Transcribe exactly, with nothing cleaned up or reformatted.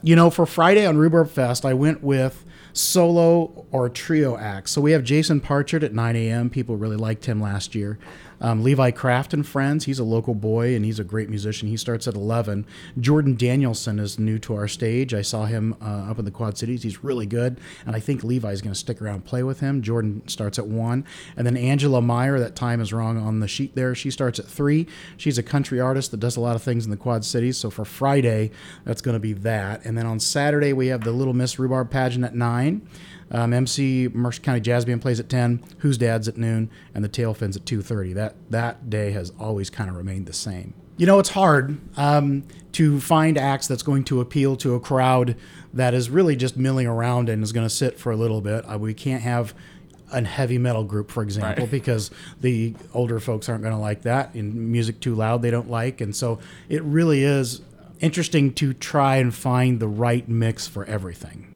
You know, for Friday on Rhubarb Fest, I went with solo or trio acts. So we have Jason Parchard at nine a.m. People really liked him last year. Um, Levi Kraft and Friends, he's a local boy and he's a great musician. He starts at eleven. Jordan Danielson is new to our stage. I saw him uh, up in the Quad Cities. He's really good, and I think Levi's going to stick around and play with him. Jordan starts at one. And then Angela Meyer, that time is wrong on the sheet there. She starts at three. She's a country artist that does a lot of things in the Quad Cities. So for Friday, that's going to be that. And then on Saturday, we have the Little Miss Rhubarb Pageant at nine. Um, M C Mercer County Jazz Band plays at ten, Who's Dad's at noon, and the Tailfins at two thirty. That that day has always kind of remained the same. You know, it's hard um, to find acts that's going to appeal to a crowd that is really just milling around and is going to sit for a little bit. Uh, we can't have a heavy metal group, for example, Right. because the older folks aren't going to like that, and music too loud they don't like. And so it really is interesting to try and find the right mix for everything.